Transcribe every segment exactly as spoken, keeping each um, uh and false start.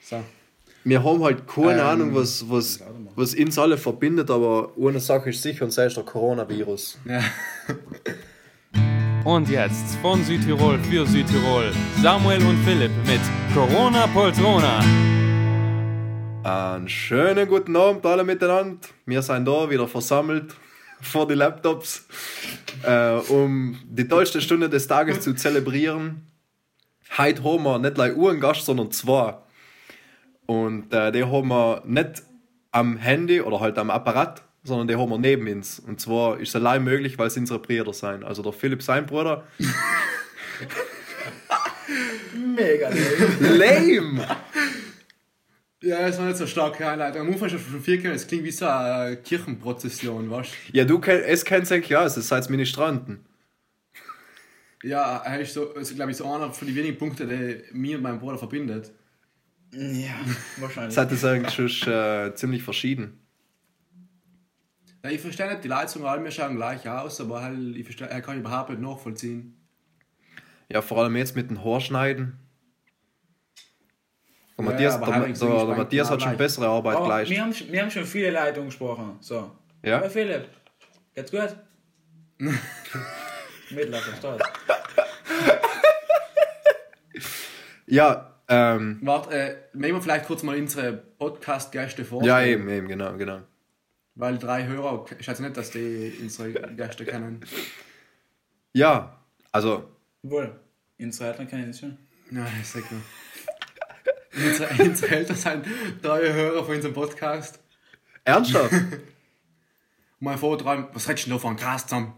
So. Wir haben halt keine Ähm, Ahnung, was, was, was uns alle verbindet, aber eine Sache ist sicher, und sei es der Coronavirus. Ja. Und jetzt von Südtirol für Südtirol, Samuel und Philipp mit Corona Poltrona. Einen schönen guten Abend alle miteinander. Wir sind da wieder versammelt vor die Laptops, äh, um die tollste Stunde des Tages zu zelebrieren. Heute haben wir nicht nur einen Gast, sondern zwei. Und äh, die haben wir nicht am Handy oder halt am Apparat, sondern die haben wir neben uns. Und zwar ist es allein möglich, weil es unsere Brüder sind. Also der Philipp, sein Bruder. Mega lame. Lame! Ja, das war nicht so stark. Ja, Leute. Am Anfang schon von vier Kindern, es klingt wie so eine Kirchenprozession, weißt du? Ja, du kenn, es kennst eigentlich ja, es seid Ministranten. Ja, er ist so, also, glaube ich, so einer von den wenigen Punkten, die mich und meinen Bruder verbindet. Ja, wahrscheinlich. Das ist eigentlich schon äh, ziemlich verschieden. Ja, ich verstehe nicht, die Leute sagen alle, wir schauen gleich aus, aber halt, ich verstehe, er kann überhaupt nicht nachvollziehen. Ja, vor allem jetzt mit dem Haarschneiden. Der Ja, Matthias, aber der, halt der, nicht so der gespannt, Matthias hat genau schon gleich. bessere Arbeit Aber geleistet. wir haben, wir haben schon viele Leute angesprochen. So. Ja? Hey Philipp, geht's gut? Mitlachen, stolz. Ja, ähm, Warte, äh, nehmen wir vielleicht kurz mal unsere Podcast-Gäste vor. ja, eben, eben, genau, genau. Weil drei Hörer, ich schätze nicht, dass die unsere Gäste kennen. Ja, also, Wohl, unsere Eltern kennen das schon. Nein, ist sicher. unsere, unsere Eltern sind drei Hörer von unserem Podcast. ernsthaft? Mein Vortraum, was redest du denn da von Gras zusammen?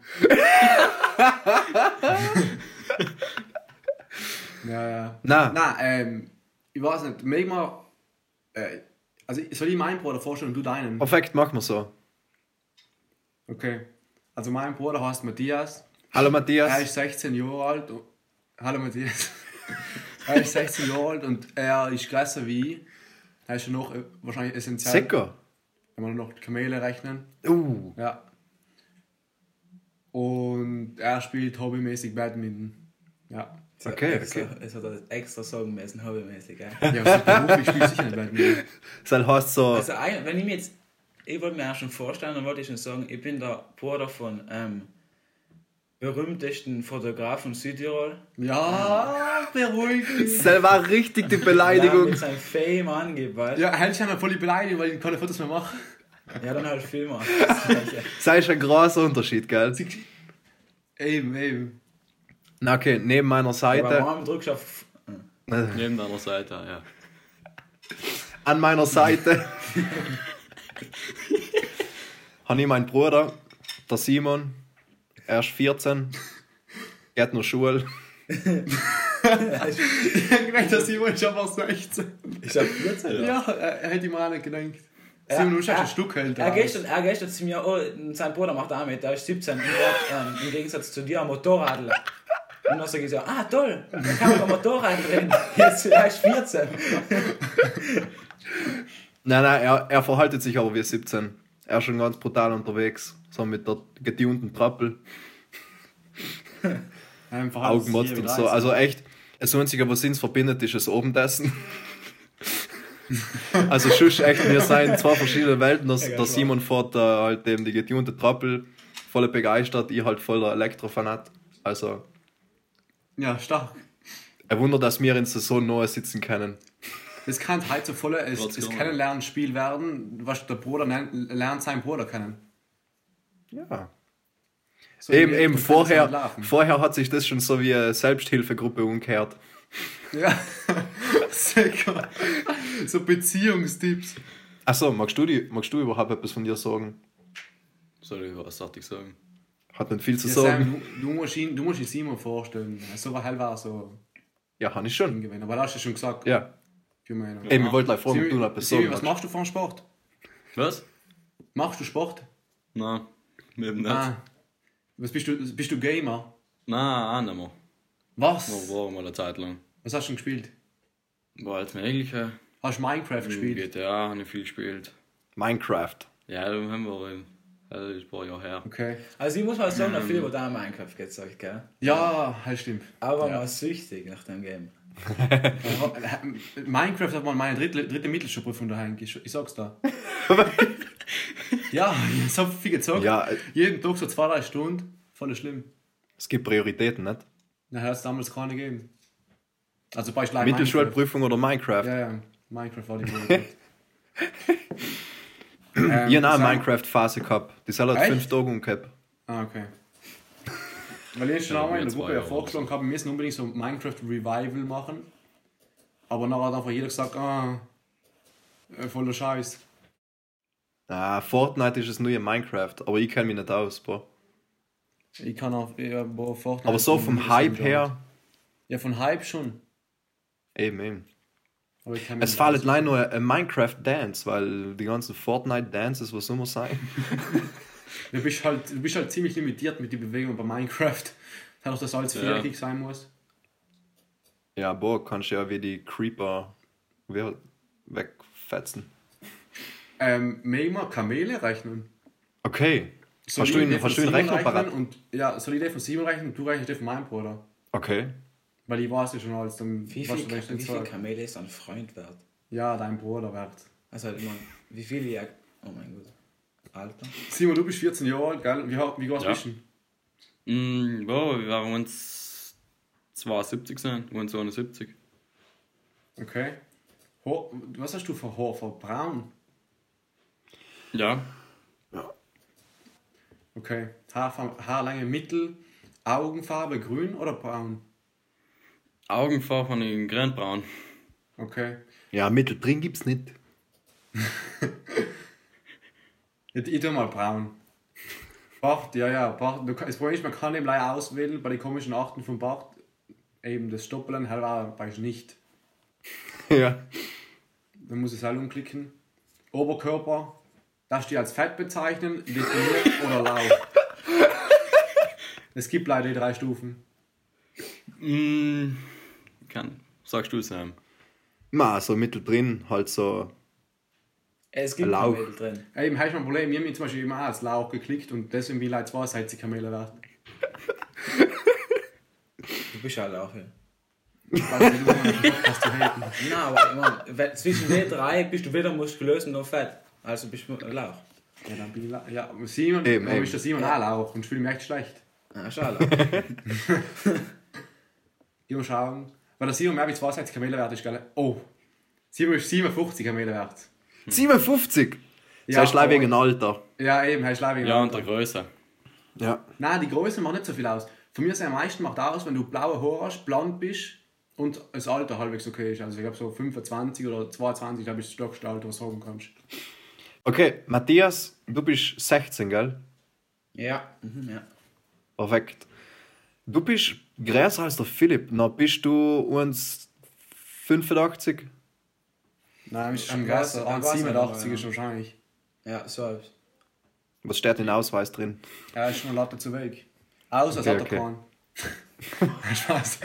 ja, ja. Na. Nein, ähm, ich weiß nicht, mögen wir, äh, also soll ich meinen Bruder vorstellen und du deinen? Perfekt, machen wir so. Okay. Also mein Bruder heißt Matthias. Hallo Er Matthias. ist sechzehn Jahre alt. und- Hallo Matthias. Er ist sechzehn Jahre alt und er ist größer wie ich. Er ist schon noch äh, wahrscheinlich essentiell. Sicker? Wenn wir noch die Kamele rechnen. Uh, Ja. Und er spielt hobbymäßig Badminton. Ja. okay, extra, okay. Es hat er extra sagen müssen, hobbymäßig. Gell? Ja, was ist beruflich spielt sicher nicht Badminton. Das heißt so, Also, ein- wenn ich mir jetzt, ich wollte mir auch schon vorstellen, dann wollte ich schon sagen, ich bin der Bruder von ähm, berühmtesten Fotografen Südtirol. Ja, beruhig dich. das war richtig die Ja, Beleidigung. mit seinem Fame angeht, weißt du? Ja, hätte ich einmal voll die Beleidigung, weil ich keine Fotos mehr mache. Ja, dann halt Filme. Das ist ein großer Unterschied, gell? Eben, eben. Na okay, neben meiner Aber Seite, wenn du drückst auf. Neben deiner Seite, ja. an meiner Seite, habe ich meinen Bruder, der Simon. Er ist vierzehn, er hat noch Schule. Ich habe gedacht, dass Simon schon mal sechzehn. Ich hab vierzehn, Ja, er, er hätte ihm auch nicht gedacht. Simon, du schaust ein Stück älter Er aus. gestern, er gestern zu mir, oh, sein Bruder macht auch mit, der ist siebzehn und der hat ähm, im Gegensatz zu dir ein Motorradl. Und dann sag ich so, ah toll, dann kann man ein Motorrad drehen. Jetzt er ist vierzehn. Nein, nein, er, er verhaltet sich aber wie siebzehn. Er ist schon ganz brutal unterwegs. So mit der getunten Trappel, Einfach Augenmotz und so. Also echt, das Einzige, was uns verbindet, ist das Abendessen. Also schusch, echt, wir sind zwei verschiedene Welten. Das, der Simon fährt äh, halt eben die getunte Trappel, voll begeistert, ich halt voller Elektrofanat. Also, Ja, stark. ein Wunder, dass wir in der Saison nahe sitzen können. Das kann halt so voll ein Trotzdem. das Kennenlernspiel werden, was der Bruder nennt, lernt seinen Bruder kennen. Ja. So Eben, wie- eben, du kannst vorher, nicht laufen. vorher hat sich das schon so wie eine Selbsthilfegruppe umgekehrt. Ja, sicher. So Beziehungstipps. Achso, magst du, die, magst du überhaupt etwas von dir sagen? Soll ich was darf ich sagen? Hat nicht viel zu Ja, sagen. Sam, du, du, musst ihn, du musst ihn Simon vorstellen. So war hell war so Ja, habe ich schon. hingewinnen. Aber das hast du schon gesagt. Ja. Ich meine. Eben, ich wollte gleich fragen, ob du Simi, noch etwas Simi, sagen was magst. machst du für einen Sport? Was? Machst du Sport? Nein, eben nicht. Ah. Was bist du? Bist du Gamer? Nein, auch nicht mehr. Was? Nur war mal eine Zeit lang. Was hast du denn gespielt? War alles Mögliche. Hast du Minecraft gespielt? G T A habe ich viel gespielt. Minecraft. Ja, da haben wir ähm, das ist ein paar Jahre her. Okay. Also ich muss mal sagen, der Film, wo da am Minecraft geht, sag ich, gell? Ja, halt stimmt. Aber Ja. mal süchtig nach dem Game. Minecraft hat mal meine dritte, dritte Mittelschulprüfung daheim. Ich, ich sag's da. Ja, ich hab so viel gezockt. Ja, äh, Jeden Tag so zwei, drei Stunden. Voll schlimm. es gibt Prioritäten, nicht? Na, hat es damals keine gegeben. Also beispielsweise Mittelschulprüfung oder Minecraft? Ja, ja. Minecraft war die Priorität. ähm, Ich habe auch eine sagen- Minecraft-Phase gehabt. Die soll halt Echt? fünf Tage umgehabt. Ah, okay. Weil ich schon einmal in der wir Gruppe zwei ja vorgeschlagen habe, wir müssen unbedingt so Minecraft Revival machen. Aber nachher hat einfach jeder gesagt, ah, äh, voller Scheiß. Ah, Fortnite ist das neue Minecraft, aber ich kenne mich nicht aus, Bro. Ich kann auch, ja, boah, Fortnite Aber so ist vom ein Hype bisschen her, Ja, von Hype schon. eben, eben. Aber ich kann mich Es nicht fällt aus- leider nur ein Minecraft-Dance, weil die ganzen Fortnite-Dances, was soll man sein? Du bist halt, du bist halt ziemlich limitiert mit den Bewegungen bei Minecraft. Dadurch, dass alles Ja. viereckig sein muss. Ja, boah, kannst du ja wie die Creeper we- wegfetzen. Ähm, Mega Kamele rechnen. Okay. Soll Hast ich du die ihn, von hast du ihn Simon Rechner rechnen parat? Und, ja, soll ich den von Simon rechnen und du rechnest den von meinem Bruder? Okay. Weil ich weiß ja schon alles. Dann Wie weißt viel, du, wenn ich wie nicht viel sag. Kamele ist ein Freund wert? Ja, dein Bruder wert. Also halt immer, wie viel ich... Oh mein Gott. Alter. Simon, du bist vierzehn Jahre alt, gell? Wie, wie groß Ja. bist du? Mm, boah, wir waren uns zweiundsiebzig sein, wir waren zweiundsiebzig. Okay. Ho Was hast du für Haar? Für braun? Ja, Okay. Haarfarbe, Haarlänge mittel, Augenfarbe grün oder braun? Augenfarbe von den grünbraun. Okay. Ja, Mitteldrin gibt's nicht. Ich, ich tu mal braun. Bart, ja, ja, Bart. Du, kann- das Problem ist, man kann eben leider auswählen bei den komischen Arten von Bart. Eben das Stoppeln, halt war bei nicht. Ja. Dann muss ich es halt umklicken. Oberkörper, darfst du die als Fett bezeichnen, definiert oder lau. Es gibt leider die drei Stufen. Mm, kann, sagst du es einem. Ma, so Mitteldrin, halt so. Es gibt Lauch. Kamele drin. Ja, eben, habe ich mein Problem, ich habe mich zum Beispiel immer auch als Lauch geklickt und deswegen bin ich leider zweiseitig Kamele wert. Du bist ja Lauch, ja. Weil ich immer noch einen Podcast zu haten. Nein, aber ich mein, wenn- zwischen den drei bist du weder muskulös noch fett. Also bist du ein Lauch. Ja, dann bin ich la- ja, aber Simon, Eben, warum eben. ist der Simon auch Lauch und ich fühle mich echt schlecht. Ah, schon ein Lauch. Ich muss schauen. Weil der Simon mehr wie zweiseitig Kamele wert ist, gell? Oh. Simon ist siebenundfünfzig Kamele wert. siebenundfünfzig? Ja, das ist leider aber- wegen Alter. Ja, eben, er ist leider Ja, und der Größe. Ja. Nein, die Größe macht nicht so viel aus. Von mir ist am meisten macht aus, wenn du blaue Haare hast, blond bist und das Alter halbwegs okay ist. Also ich glaube so fünfundzwanzig oder zweiundzwanzig, glaube ich, ist das stärkste Alter, was du sagen kannst. Okay, Matthias, du bist sechzehn, gell? Ja, mhm, ja. Perfekt. Du bist größer als der Philipp. Na, bist du uns fünfundachtzig? Nein, ist schon Dann krass. war's- dann war's siebenundachtzig aber, ist wahrscheinlich. Ja, so etwas. Was steht in den Ausweis drin? Er ist schon eine Latte zu weg. Außer Okay, es hat okay. er keinen. Spaß.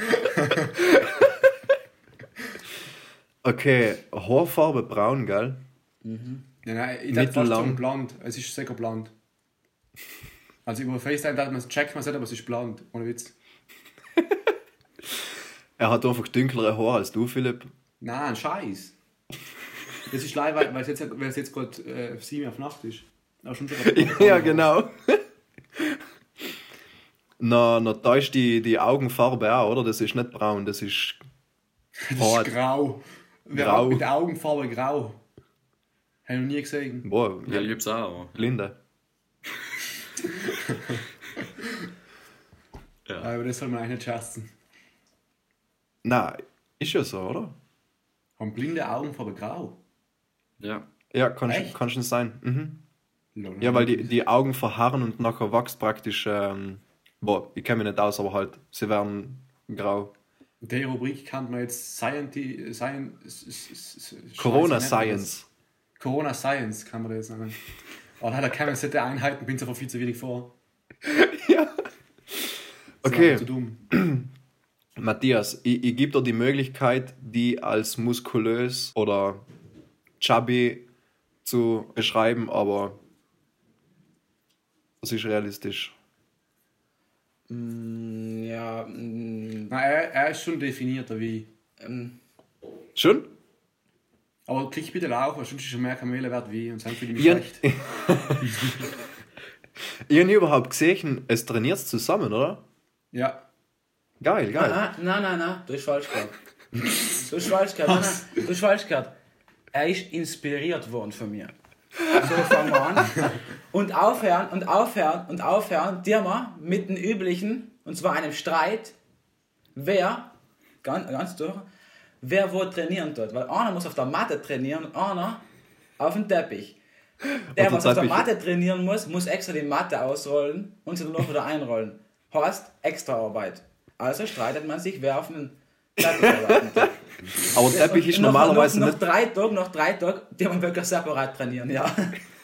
Okay, Haarfarbe braun, gell? Ja, nein, ich dachte fast Mittellang. schon blond. Es ist sicher blond. Also über FaceTime dachte man, checkt man es nicht, aber es ist blond. Ohne Witz. Er hat einfach dunklere Haare als du, Philipp. Nein, Scheiß. Das ist leider, weil weil es jetzt, weil es jetzt gerade äh, sieben auf Nacht ist. Aber schon sogar- Ja, genau. Na, na, da ist die, die Augenfarbe auch, oder? Das ist nicht braun, das ist Das Hart. ist grau. Wer Grau. hat mit der Augenfarbe grau? Habe ich noch nie gesehen. boah, Ja, ich hab's auch. aber- Linde. Ja. Aber das soll man eigentlich nicht scherzen. Na, ist ja so, oder? Haben blinde Augenfarbe grau? Ja. Ja, kann, Echt? kann schon sein. Mhm. Lol. Ja, weil die, die Augen verharren und nachher wächst praktisch, ähm, boah, ich kenne mich nicht aus, aber halt, sie werden grau. Die Rubrik kann man jetzt Science... Science Corona Scheiße, Science. Corona Science kann man das sagen. Aber leider kann man solche Einheiten, bin einfach viel zu wenig vor. Ja. Das ist Okay. einfach zu dumm. Matthias, ich, ich gebe dir die Möglichkeit, die als muskulös oder chubby zu beschreiben, aber das ist realistisch. Mm, ja, mm, Nein, er, er ist schon definierter wie... Ähm, Schon? Aber klick bitte auf, weil sonst ist schon mehr Kamele wert wie und sind für die Ich, schlecht. ich habe nie überhaupt gesehen, es trainiert zusammen, oder? Ja. Geil, geil. Nein, nein, nein, nein, du hast falsch gehört. Du hast falsch gehört, nein, nein, du hast falsch gehört. Er ist inspiriert worden von mir. So fangen wir an. Und aufhören, und aufhören, und aufhören, dir mal mit dem üblichen, und zwar einem Streit, wer, ganz, ganz durch, wer wo trainieren tut. Weil einer muss auf der Matte trainieren und einer auf dem Teppich. Der, Auf was der auf der Teppich. Matte trainieren muss, muss extra die Matte ausrollen und sie dann noch wieder einrollen. Heißt, extra Arbeit. Also streitet man sich, wer auf den Teppich arbeiten tut. Aber Teppich ist noch, normalerweise noch, noch nicht... drei Tage, noch drei Tage, die man wirklich separat trainieren, ja.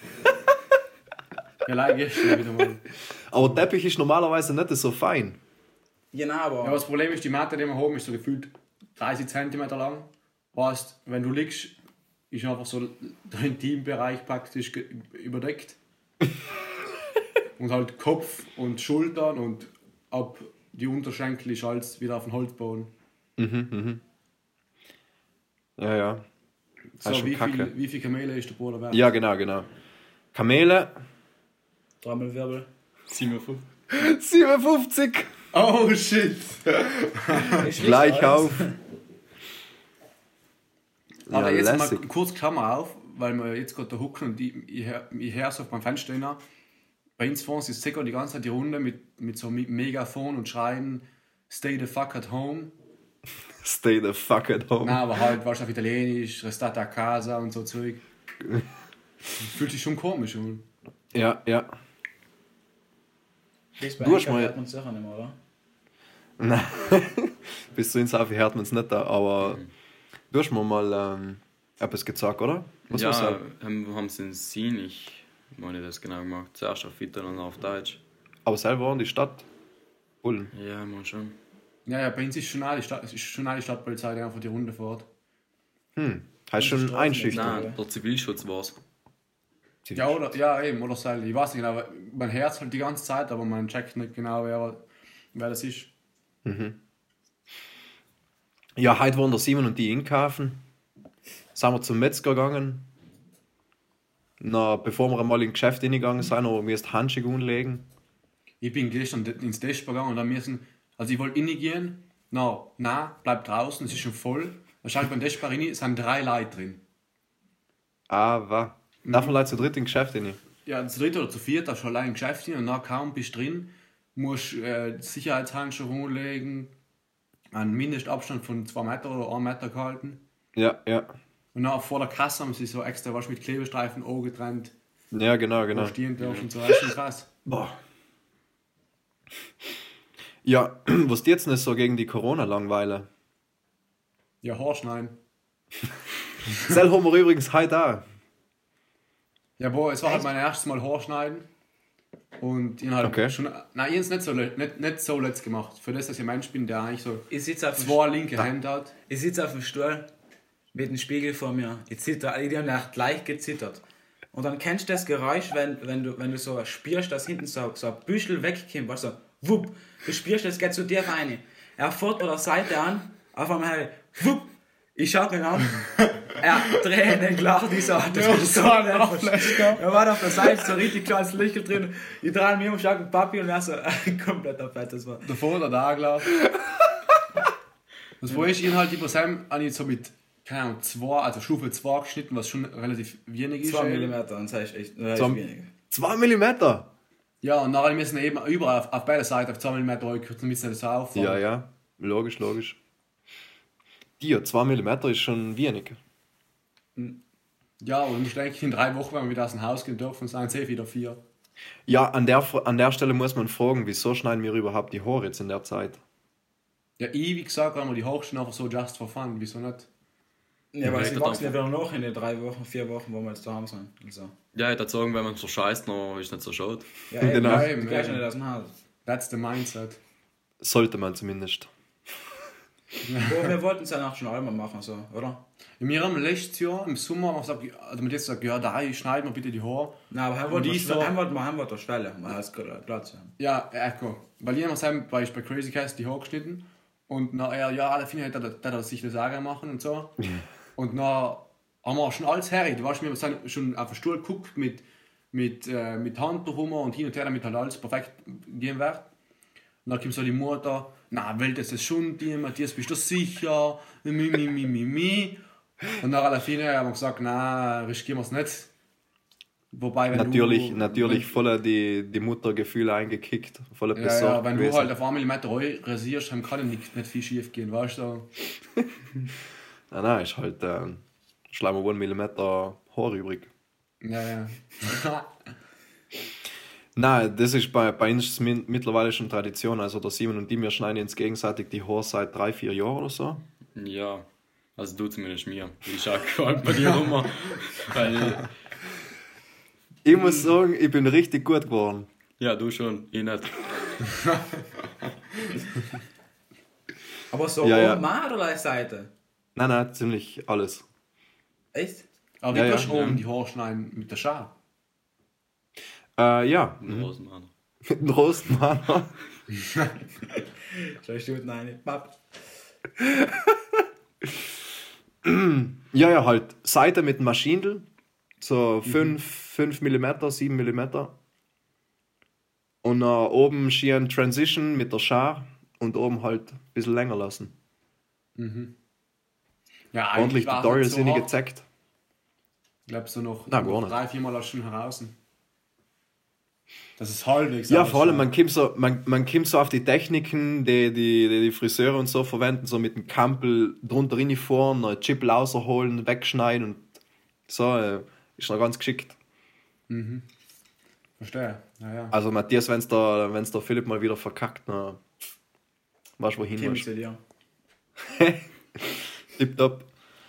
Ja, leider gestern wieder mal. Aber Teppich ist normalerweise nicht so fein. Genau, aber... Ja, aber das Problem ist, die Matte, die wir haben, ist so gefühlt dreißig Zentimeter lang. Heißt, wenn du liegst, ist einfach so der Intimbereich praktisch ge- überdeckt. Und halt Kopf und Schultern und ab die Unterschenkel ist alles wieder auf dem Holzboden. Ja, ja. Das So, ist schon wie kacke. viel, wie viel Kamele ist der Bruder wert? Ja, genau, genau. Kamele, Trommelwirbel. siebenundfünfzig. siebenundfünfzig. Oh shit! Ist Gleich richtig, auf. Aber Ja, jetzt lässig. mal kurz Klammer auf, weil wir jetzt gerade da hucken und ich, ich, hör- ich höre so beim Fenster rein. Bei uns vor uns ist sicher die ganze Zeit die Runde mit, mit so einem Megafon und schreien Stay the fuck at home. Stay the fuck at home. Nein, aber halt, weißt du, auf Italienisch, Restate a casa und so Zeug. Fühlt sich schon komisch an. Ja, ja. Das bei Du hast Enker mal- hört man sicher nicht mehr, oder? Nein. Bis zu ins Auf hört man es nicht da, aber du hast mir mal ähm, etwas gesagt, oder? Was war's Ja, da? haben, haben sie in Sien, ich meine das genau gemacht. Zuerst auf Italien und dann auf Deutsch. Aber selber in die Stadt. Bullen. Ja, man schon. Ja, ja, bei uns ist schon auch die, Stadt, es ist schon auch die Stadtpolizei, die einfach die Runde fährt. Heißt schon Straßen- einschüchtern. Nein, der Zivilschutz war es. Ja, oder, ja, eben, oder selber. Ich weiß nicht genau, man hört es halt die ganze Zeit, aber man checkt nicht genau, wer, wer das ist. Ja, heute waren der Simon und die einkaufen. Sind wir zum Metzger gegangen. Na, bevor wir einmal in Geschäft hingegangen sind, haben wir erst Handschuhe anlegen. Ich bin gestern ins Dashboard gegangen und dann müssen, also ich wollte reingehen, na, na, bleib draußen, es ist schon voll. Wahrscheinlich beim Dashboard rein sind drei Leute drin. Aber davon Leute zu dritt in Geschäft hin. Ja, zu dritt oder zu viert, da schon allein im Geschäft hin und dann kaum bist du drin, musst äh, Sicherheitshandschuhe umlegen, einen Mindestabstand von zwei Meter oder einen Meter gehalten. Ja, ja. Und dann vor der Kasse haben sie so extra was mit Klebestreifen angetrennt, Ja, genau, wo genau. stehen dürfen, so, das ist schon krass. Boah. Ja, was dir jetzt nicht so gegen die Corona-Langweile? Ja, Haarschneiden. Sel haben wir übrigens heute auch. Ja, boah, es war halt mein erstes Mal Haarschneiden. Und ich hab halt Okay. schon, nein, ich hab's nicht so, le- nicht, nicht so letzt gemacht. Für das, dass ich ein Mensch bin, der eigentlich so Ich sitze auf, dem zwei linke Hände hat. ich sitz auf dem Stuhl mit dem Spiegel vor mir. Ich zitter, ich habe echt leicht gezittert. Und dann kennst du das Geräusch, wenn, wenn, du, wenn du so spürst, dass hinten so, so ein Büschel wegkommt, weißt du, wupp, du spürst, das geht zu dir rein. Er fährt oder Seite an, auf einmal hey, wupp, ich schau ihn an, er Tränen klar, dieser, das ist so ein Er war auf der Seite so richtig kleines Licht drin, ich drehe mich um, schau den Papi und er so, komplett auf das war. Davor der Dagler. Das war ich ihn halt über Sam an ihn so mit, keine Ahnung, zwei, also Stufe zwei geschnitten, was schon relativ wenig ist. zwei ey. Millimeter, und das ist echt, das ist Zwei- wenig. Zwei Millimeter? Ja, und nachher müssen wir eben überall auf, auf beide Seiten auf zwei Millimeter rauskürzen, damit es nicht so auffällt. Ja, ja. Logisch, logisch. Dir, zwei Millimeter ist schon wenig. Ja, und du musst eigentlich in drei Wochen, wenn wir wieder aus dem Haus gehen dürfen, sind es eh wieder vier. Ja, an der, an der Stelle muss man fragen, wieso schneiden wir überhaupt die Haare jetzt in der Zeit? Ja, ich, wie gesagt, haben wir die Hochstellen einfach so just for fun, wieso nicht? Ja, weil Ja, sie das wachsen ja einfach. wieder noch in den drei Wochen, vier Wochen, wo wir jetzt daheim sind. Also. Ja, ich würde sagen, wenn man es verscheißt, dann ist nicht so schade. Ja, eben, Genau. ja, Eben, du gehst ja eben. nicht aus dem Haus. That's the mindset. Sollte man zumindest. Aber wir wollten es ja auch schon einmal machen, so, oder? Wir haben letztes Jahr im Sommer haben wir gesagt, also mit jetzt gesagt, ja, da schneiden wir bitte die Haare. Nein, aber heim Und wollten die wir so- heim wollten wir heim wollten wir Schwelle, man hat gerade Platz. Ja. Ja, Echo. Weil ich habe bei, bei Crazy Cast die Haare geschnitten Und na, er, ja, alle Finger hätte er, er sich das auch machen und so. Und dann haben wir schon alles her. Du weißt, wir sind schon auf den Stuhl geguckt mit, mit, äh, mit Handtuch rum und hin und her, damit halt alles perfekt gehen wird. Und dann kommt so die Mutter, na, will das schon dir, Matthias, bist du sicher? Mi, mi, mi, mi, mi. Und nach alle Finger haben wir gesagt, na, riskieren wir es nicht. Wobei, wenn Natürlich, du, natürlich wenn, voller die, die Muttergefühle eingekickt, voller ja, besorgt ja, wenn gewesen. du halt auf einen Millimeter rasierst, dann kann nicht, nicht viel schief gehen, weißt du? Nein, nein, ist halt äh, schlagen wir einen Millimeter Haar übrig. Ja, ja. Nein, das ist bei, bei uns min- mittlerweile schon Tradition. Also der Simon und die, wir schneiden uns gegenseitig die Haare seit drei, vier Jahren oder so. Ja, also du zumindest mir. Ich schaue halt bei dir rum. Weil, Ich muss sagen, ich bin richtig gut geworden. ja, du schon, ich nicht. Aber so Ja, ja. oben auch oder Seite? Nein, nein, ziemlich alles. Echt? Aber Ja, wie ja. kannst du oben die Haare schneiden mit der Schere? Äh, ja, Mhm. Rosenmann. mit dem Rostenmann. Zwei Stunden eine. Papp. Ja, ja, halt Seite mit dem Maschinenl. So fünf Millimeter, sieben Millimeter. Und äh, oben schieren Transition mit der Schere und oben halt ein bisschen länger lassen. Ja, Ordentlich war es Tutorials nicht so sind hart. gezeigt. Ich glaube, so noch, Na, gar noch nicht. drei, vier Mal hast du schon heraus. Das ist halbwegs. Ja, ausschaut. vor allem, man kommt so, man, man kommt so auf die Techniken, die die, die die Friseure und so verwenden, so mit dem Kampel drunter reinfahren, einen Chip rausholen, wegschneiden und so, äh, ist noch ganz geschickt. Verstehe. Ja, ja. Also Matthias, wenn es der, wenn's der Philipp mal wieder verkackt, dann weißt du, wohin Kim musst. zu dir. Tipptopp.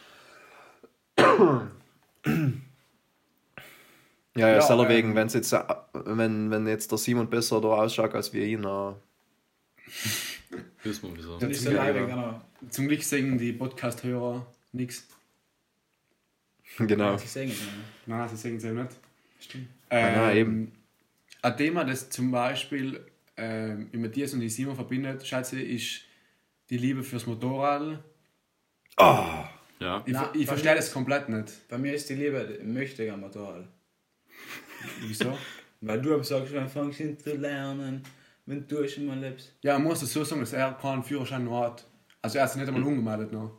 Ja, ja, Ja, selber ähm, wegen, wenn's jetzt, äh, wenn, wenn jetzt der Simon besser da ausschaut als wir ihn, dann Wissen wir wieso. Und ist Ja, der Leibe, ja. genau. Zum Glück singen die Podcast-Hörer nichts. genau. Sie singen es nicht. Nein, sie singen es ja nicht. Stimmt. Ähm, nein, eben. Ein Thema, das zum Beispiel ähm, mit Matthias und die Simon verbindet, schätze ich, ist die Liebe fürs Motorrad. Ja. Ich, Na, ver- ich bei verstehe mir das komplett nicht. Bei mir ist die Liebe, ich möchte gerne Motorrad. Wieso? Weil du sagst, wenn fängst du an zu lernen, wenn du schon mal lebst. Ja, man muss es so sagen, dass er keinen Führerschein noch hat. Also er hat sich nicht einmal umgemeldet noch.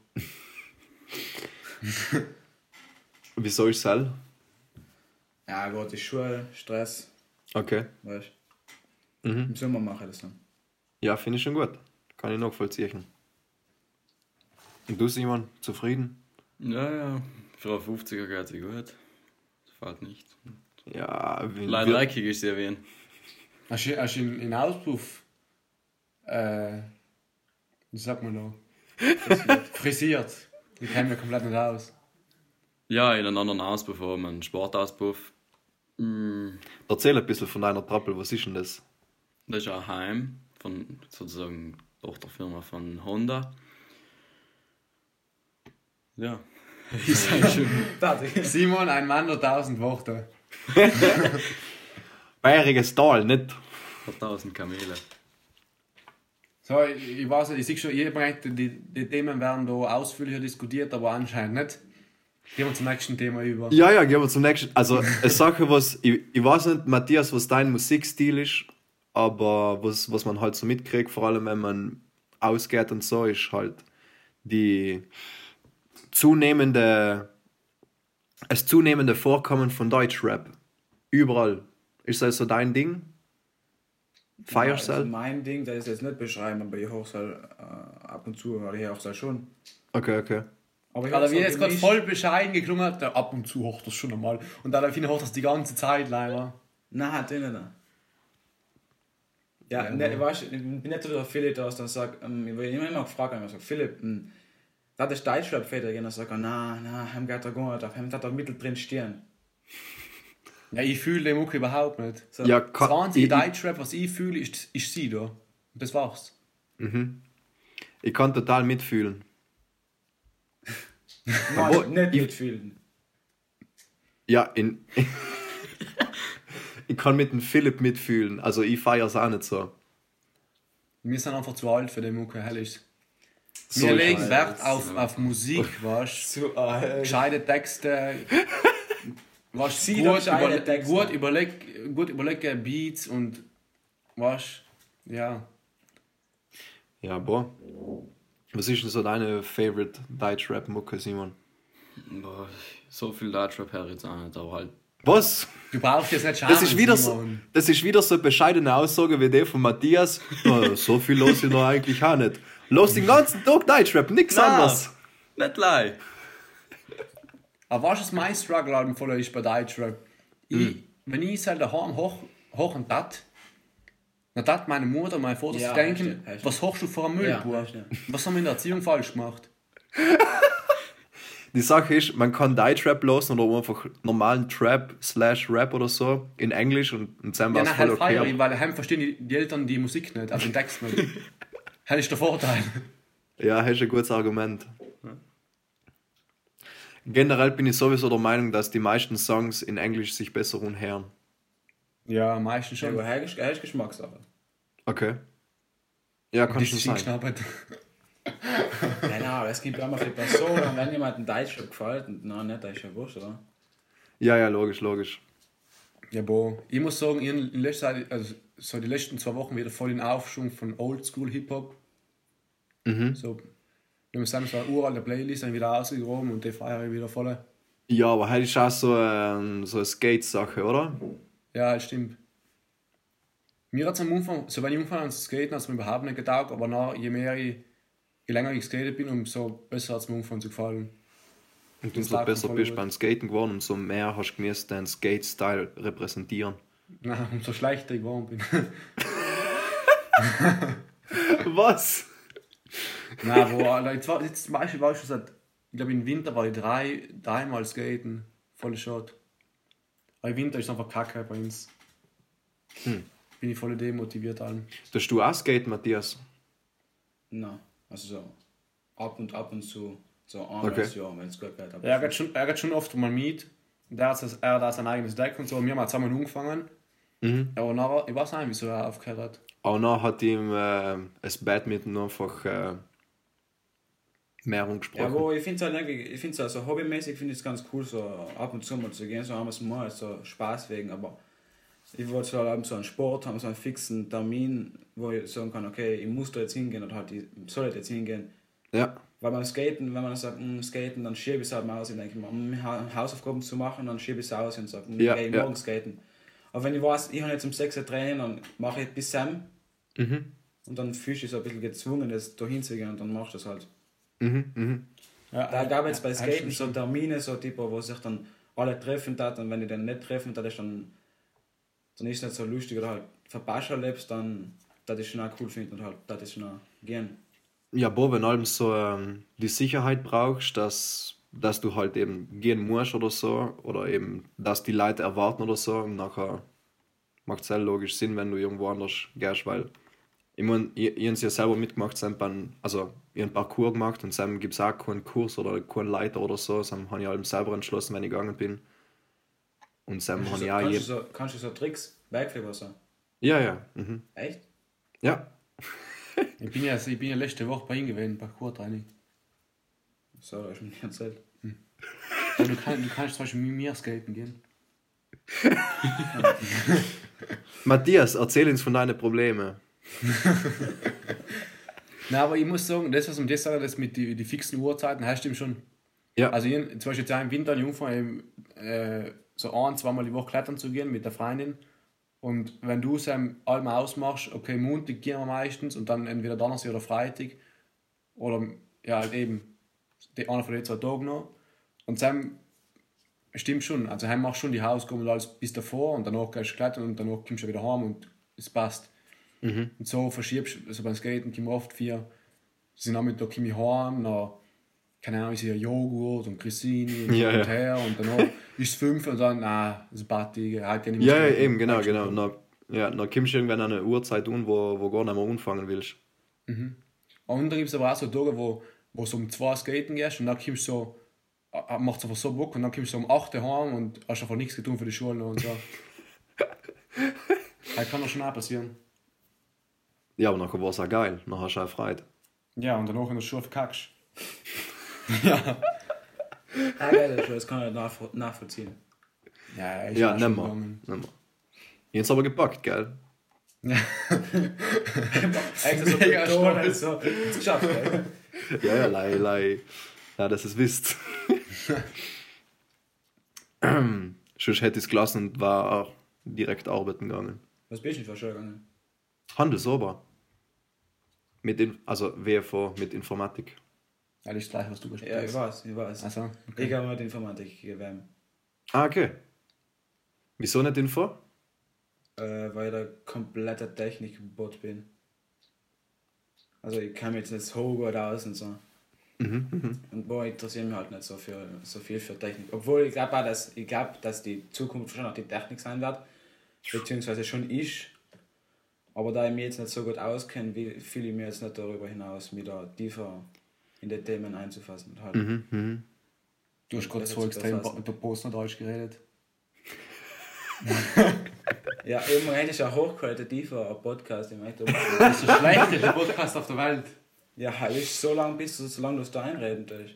Wieso ist es? Ja, gut, die Schule, Stress, Okay. weißt Mhm. du. Im Sommer mache ich das dann. Ja, finde ich schon gut. Kann ich nachvollziehen. Und du, Simon, zufrieden? Ja, ja. Für eine fünfziger geht sie gut. Das fällt nicht. Ja, wie, Leider dreckig ist sie erwähnt. Hast du, hast du in, in Auspuff, äh, wie sagt man da? Frisiert. Frisiert. Die kennen wir komplett nicht aus. Ja, in einem anderen Auspuff haben wir einen Sportauspuff. Mm, Erzähl ein bisschen von deiner Trappel, was ist denn das? Das ist ein Heim von sozusagen Tochterfirma von Honda. Ja. Ist eigentlich schon. Fertig. Simon, ein Mann der tausend Worte. Bayeriges Tal, nicht? tausend Kamele. So, ich, ich weiß nicht, ich sehe schon, jeder bringt, die, die Themen werden da ausführlicher diskutiert, aber anscheinend nicht. Gehen wir zum nächsten Thema über. Ja, ja, gehen wir zum nächsten. Also, eine Sache, was, ich, ich weiß nicht, Matthias, was dein Musikstil ist, aber was, was man halt so mitkriegt, vor allem wenn man ausgeht und so, ist halt die zunehmende, das zunehmende Vorkommen von Deutschrap. Überall. Ist das so dein Ding? Feierst du Also halt? mein Ding, das ist jetzt nicht beschreiben, aber ich höre es halt äh, ab und zu, weil ich höre es halt schon. Okay, okay. Aber ich Weil er hör's wie halt jetzt gerade gemischt. voll bescheiden geklungen hat, der ab und zu hocht das schon einmal. Und dann finde ich hocht das die ganze Zeit leider. Nein, hat er nicht. Ja, ne, weißt, ich bin nicht so der Philipp, der dann sagt, ähm, ich werde immer immer gefragt, ich sage, Philipp, hm, das ist Deutschrap fähig, und dann sagt er, nein, nein, haben geht er gar nicht, auf haben hat er mittel drin stehen. Ja, ich fühle den Mucke überhaupt nicht. So. Ja, Das kann, einzige ich, Deutschrap, was ich fühle, ist, ist sie da. Und das war's. ich kann total mitfühlen. Nein, Aber nicht ich- mitfühlen. Ja, in. Ich kann mit dem Philipp mitfühlen. Also ich feiere es auch nicht so. Wir sind einfach zu alt für den Mucke, hell ist. So Wir legen scheiße. Wert auf, auf Musik, weißt du? So, äh, Gescheite Texte. Was Sie gut, doch gescheite überle Texte. gut, überleg gut überlege Beats und was? Ja. Ja, boah. Was ist denn so deine favorite Deutsch-Rap-Mucke, Simon? Boah, so viel Deutschrap her jetzt auch nicht, aber halt. Was? Du brauchst jetzt nicht schauen. Das ist, wieder so, das ist wieder so eine bescheidene Aussage wie die von Matthias. Oh, so viel los ich noch eigentlich auch nicht. Los den ganzen Tag Deutschrap, nix Na. anderes. Nicht lie. Aber was ist mein Struggle halt voller ist bei Deutschrap? Ich, wenn ich halt daheim hoch, hoch und dat, dann dat meine Mutter, mein Vater Ja, zu denken, stimmt, stimmt. was hochst du vor einem Ja, Müllbur? stimmt. Was haben wir in der Erziehung falsch gemacht? Die Sache ist, man kann Deutschrap losen oder einfach normalen Trap slash Rap oder so in Englisch und, und dann war Ja, es nein, voll halt feier okay. ich, weil daheim verstehen die, die Eltern die Musik nicht, also den Text nicht. Das ist der Vorteil. Ja, hast ein gutes Argument. Generell bin ich sowieso der Meinung, dass die meisten Songs in Englisch sich besser anhören. Ja, meistens ja, schon. aber er ist, er ist Geschmackssache. Okay. Ja, kann Das schon ist sein. geschnappert. Genau, es gibt immer viele Personen, wenn jemand ein Deutsch gefällt, und na, nicht, das ist ja wurscht, oder? Ja, ja, logisch, logisch. Ja, boah. Ich muss sagen, ich in letzter Zeit, also so die letzten zwei Wochen wieder voll den Aufschwung von Oldschool Hip-Hop. Mhm. So, wir haben so eine uralte Playlist dann wieder rausgehoben und die feiere ich wieder voll. Ja, aber heute ist auch so, ähm, so eine Skate-Sache, oder? Ja, das stimmt. Mir hat es am Anfang, so wenn ich angefangen habe zu skaten, hat es mir überhaupt nicht getaugt, aber nach, je mehr ich, je länger ich geskatet bin, umso besser hat es mir am Anfang zu gefallen. Und Das umso lag besser voll bist du gut. beim Skaten geworden, umso mehr hast du gemäß deinen Skate-Style repräsentieren. Nein, umso schlechter ich geworden bin. Was? Nein, wo, Alter, jetzt, war, jetzt zum Beispiel war ich schon seit, ich glaube im Winter war ich drei, dreimal skaten, voll Shot. Aber im Winter ist einfach kacke bei uns. Hm. Bin ich voll demotiviert allem. Darfst du auch skaten, Matthias? Nein, also so ab und ab und zu, so einmal Okay. das Jahr, wenn es gut geht. aber Er so- geht schon, er geht schon oft mal mit. Der hat, das, er hat sein eigenes Deck und so. Wir haben halt zusammen angefangen. Mhm. Aber nachher, ich weiß nicht, wieso er aufgehört hat. Auch noch hat ihm äh, das Badminton einfach äh, mehr Ja, angesprochen. aber ich finde es halt eigentlich, ich finde es also hobbymäßig finde ich es ganz cool, so ab und zu mal zu gehen, so einmal mal, so Spaß wegen, aber ich wollte halt haben so einen Sport, haben so einen fixen Termin, wo ich sagen kann, okay, ich muss da jetzt hingehen oder halt, ich soll jetzt hingehen. Ja, Weil beim Skaten, wenn man sagt, mm, Skaten, dann schiebe ich es halt mal aus und denke, um Hausaufgaben zu machen, dann schiebe ich es aus und sage, mm, Ja, hey, ja. morgen Skaten. Aber wenn ich weiß, ich habe jetzt um sechs Uhr Training, dann mache ich bis Sam mhm. und dann fühle ich mich so ein bisschen gezwungen, das da hinzugehen und dann machst du das halt. Mhm. Mhm. Ja, Da gab es bei er- er- Skaten so Termine, so Typen, wo sich dann alle treffen hat und wenn die dann nicht treffen, dann ist dann, dann ist es nicht so lustig oder halt verpasst erlebst, dann das ist schon auch cool finden und halt das ist schon auch gern. Ja, boah, wenn allem so ähm, die Sicherheit brauchst, dass, dass du halt eben gehen musst oder so, oder eben, dass die Leute erwarten oder so, und nachher macht es sehr logisch Sinn, wenn du irgendwo anders gehst, weil ich meine, ihr, ihr habt ja selber mitgemacht, Sam, beim- also ihr habt einen Parcours gemacht und Sam gibt es auch keinen Kurs oder keinen Leiter oder so, Sam habe ich allem selber entschlossen, wenn ich gegangen bin. Und Sam Kannst habe du, ich so, auch kannst, je... du so, kannst du so Tricks, Backflip oder so? Ja, ja, mhm. Echt? Ja. Ich bin ja, ich bin ja letzte Woche bei ihm gewesen, Parkour-Training. So, das ist mir nicht erzählt. Ja, du, kann, du kannst zum Beispiel mit mir skaten gehen. Matthias, erzähl uns von deinen Problemen. Nein, aber ich muss sagen, das, was um das sagt, das mit den die fixen Uhrzeiten, heißt stimmt schon. Ja. Also ich, zum Beispiel jetzt auch im Winter angefangen, äh, so ein, zweimal die Woche klettern zu gehen mit der Freundin. Und wenn du es ähm, einmal ausmachst, okay, Montag gehen wir meistens und dann entweder Donnerstag oder Freitag. Oder ja, halt eben die, einer von den zwei Tagen noch. Und dann stimmt schon, also heim machst du schon die Hausaufgaben und alles bis davor und danach gehst du klettern und danach kommst du wieder heim und es passt. Mhm. Und so verschiebst du, also beim Skaten kommen wir oft vier, sind damit da komme ich heim, dann, keine Ahnung, ist ja Joghurt und Grissini und Ja, hin ja. und her und danach ist es fünf und dann, na, das ist Batti, halt ja nicht Ja, mehr ja, skaten. eben, genau, Weißt du? genau. Dann, ja, dann kommst du irgendwann an eine Uhrzeit an, wo, wo gar nicht mehr anfangen willst. Und dann gibt es aber auch so Tage, wo, wo du um zwei skaten gehst und dann kommst du so, macht es einfach so Bock und dann kommst du um acht Uhr heim und hast einfach nichts getan für die Schule und so. Das kann doch schon auch passieren. Ja, aber nachher war es auch geil. Nachher hast du auch Freude. Ja, und danach in der Schule verkackst. Ah, geil, das kann ich nachvoll- nachvollziehen. Ja, ich Ja, bin schon nimm mal. gegangen. Nimm mal. Jetzt aber gepackt, gell? Echt so Mega betonen, so. Das geschafft, gell? Ja, ja, lei, lei. Ja, dass ihr es wisst. Sonst hätte ich es gelassen und war auch direkt arbeiten gegangen. Was bist du denn für Schule gegangen? Handel sauber. Mit in, also W F O mit Informatik. Ja, das ist gleich, was du gespielt Ja, ich hast. weiß, ich weiß. Also, Ich habe mit Informatik gewählt. Ah, okay. Wieso nicht Info? Äh, weil ich da komplette Technikbot bin. Also ich kann mich jetzt nicht so gut aus und so. Und boah, ich interessiere mich halt nicht so, für, so viel für Technik. Obwohl ich glaube, dass, ich glaub, dass die Zukunft schon auch die Technik sein wird. Beziehungsweise schon ist. Aber da ich mich jetzt nicht so gut auskenne, will will ich mir jetzt nicht darüber hinaus, mich da tiefer in die Themen einzufassen. Halt. du hast gerade Das so hat sich extrem befasst. über Postnerdeutsch geredet. Ja, eben eigentlich ist ein hochqualitativer Podcast. Ich möchte, Das ist der schlechteste Podcast auf der Welt. ja, halt ist so lange, bis du, solange du es da einreden tust.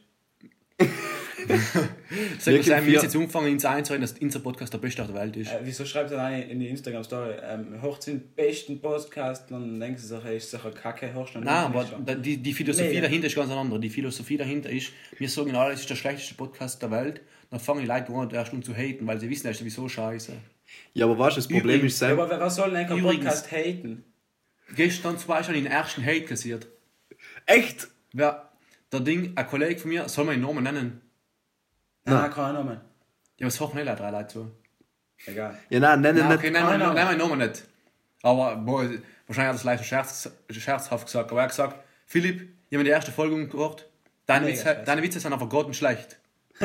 Sag Wir mal, Sam, können wir vier- jetzt anfangen, ins einzureden, dass unser Podcast der beste auf der Welt ist. Äh, wieso schreibt ihr dann in die Instagram-Story, ähm, hört den besten Podcast, dann denken sie sich, hey, ist sicher Kacke, hörst du dann Nein, nicht aber schon. da- die, die Philosophie Mega. dahinter ist ganz eine andere. Die Philosophie dahinter ist, wir sagen alle, es ist der schlechteste Podcast der Welt. Dann fangen die Leute an, erst an zu haten, weil sie wissen, er ist sowieso scheiße. Ja, aber weißt du, das Problem Übrigens, ist, Ja, Sam, aber was soll denn ein Übrigens- Podcast haten? Gestern zum Beispiel den ersten Hate kassiert. echt? Wer, der Ding, ein Kollege von mir, soll man den Namen nennen? Nein, keine Namen. Ja, was hoffen nicht drei Leute zu? Egal. Ja, nein, nein, Nein, nein. okay, nicht. nennen wir Keine nennen wir den Namen nicht. Aber boah, wahrscheinlich hat er es leicht scherz, scherzhaft gesagt. Aber er hat gesagt, Philipp, ich habe mir die erste Folge angehört. Deine, Mega Witze, scheiße. deine Witze sind einfach grottenschlecht.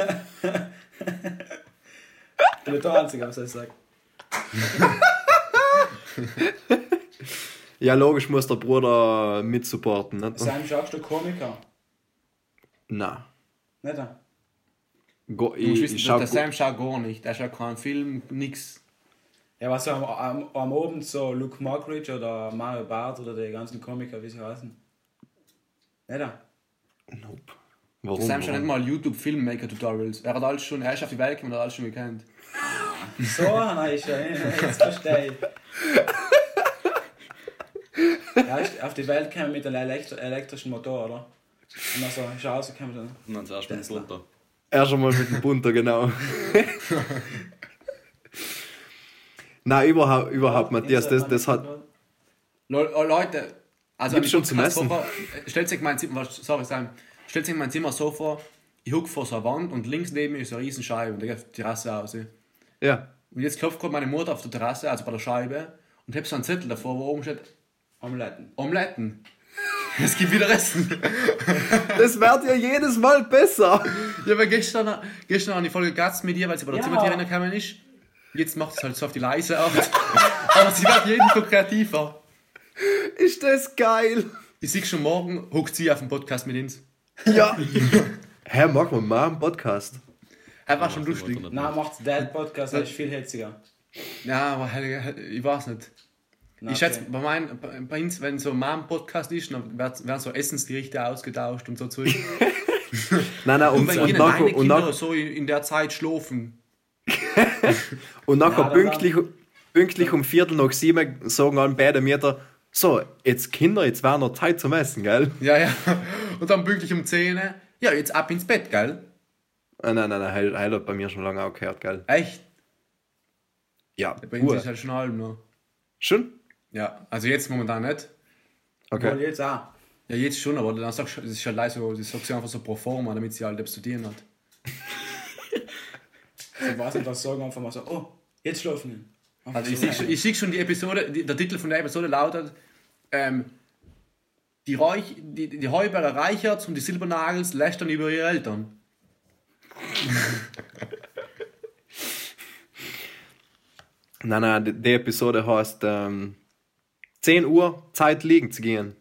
Ich bin der Einzige, was soll ich sagen? Ja, logisch muss der Bruder mitsupporten, nicht? Sam, schaust du Komiker? Nein. Nicht? er? Go, Du musst ich, wissen, ich der schau, Sam schaut gar nicht. Er schaut keinen Film, nix. Ja, was so am, am, am Abend so Luke Mockridge oder Mario Barth oder die ganzen Komiker, wie sie heißen. Nicht? er? nope. Der Warum? Sam schaut nicht warum? mal YouTube-Filmmaker-Tutorials. Er hat alles schon, er ist auf die Welt gekommen und hat alles schon gekannt. So, nein, ich schon, jetzt verstehe ich. Ja, ist auf die Welt kämen mit einem Elektro elektrischen Motor, oder? Und dann so, ist er rausgekommen, dann. Und dann zuerst mit Tesla. runter. Er schon mal mit dem Bunter, genau. Nein, überhaupt, überhaupt Matthias, das, das hat. Le oh, Leute, also Gibt's an die schon zum Podcast Essen? vor, stellt sich mein Zimmer, sorry Sam, stellt sich mein Zimmer so vor, ich huck vor so einer Wand und links neben mir ist eine riesen Scheibe und da geht auf die Terrasse aus. Ja. Und jetzt klopft gerade meine Mutter auf der Terrasse, also bei der Scheibe, und hebt so einen Zettel davor, wo oben steht, Omeletten. Omeletten. Es gibt wieder Essen. Das wird ja jedes Mal besser. Ja, aber gestern, gestern an die Folge Gatz mit ihr, weil sie bei der Ja. Zimmertierin gekommen ist. Jetzt macht es halt so auf die leise Art. Aber sie wird jeden Tag kreativer. Ist das geil? Ich sehe schon morgen, huckt sie auf dem Podcast mit uns. Ja. Hä, mag man mal einen Podcast? Er war schon lustig. Nein, macht's Dead Podcast, das ist viel hetziger. Ja, aber halt, ich weiß nicht. Na, Ich schätze, okay. bei, mein, bei, bei uns, wenn so ein Podcast ist, dann werden werden so Essensgerichte ausgetauscht und so Zeug. Nein, nein, und, Und wenn und, jene nachher, deine und, Kinder nach, so in der Zeit schlafen. und nachher Ja, dann- pünktlich, pünktlich um Viertel nach sieben sagen an beide Meter, so, jetzt Kinder, jetzt wäre noch Zeit zum Essen, gell? Ja, ja. Und dann pünktlich um zehn, ja, jetzt ab ins Bett, gell? Ah, nein, nein, nein, heil, heil hat bei mir schon lange auch gehört, gell? Echt? Ja, Bei uns Uhr. ist halt schon halb noch. Schon? Ja, also jetzt momentan nicht. Obwohl Okay. jetzt auch. Ja, jetzt schon, aber dann sagst du, das ist halt leise so, das sagst du einfach so pro forma, damit sie halt etwas zu tun hat. So weiß nicht, was sagen, einfach mal so, oh, jetzt schlafen wir. Einfach Also ich so sehe schon, ich sehe schon die Episode, die, der Titel von der Episode lautet, ähm, die, Räuch, die, die Heubeere Reicherts und die Silbernagels lästern über ihre Eltern. Nein, nein, die, die Episode heißt ähm, zehn Uhr, Zeit liegen zu gehen.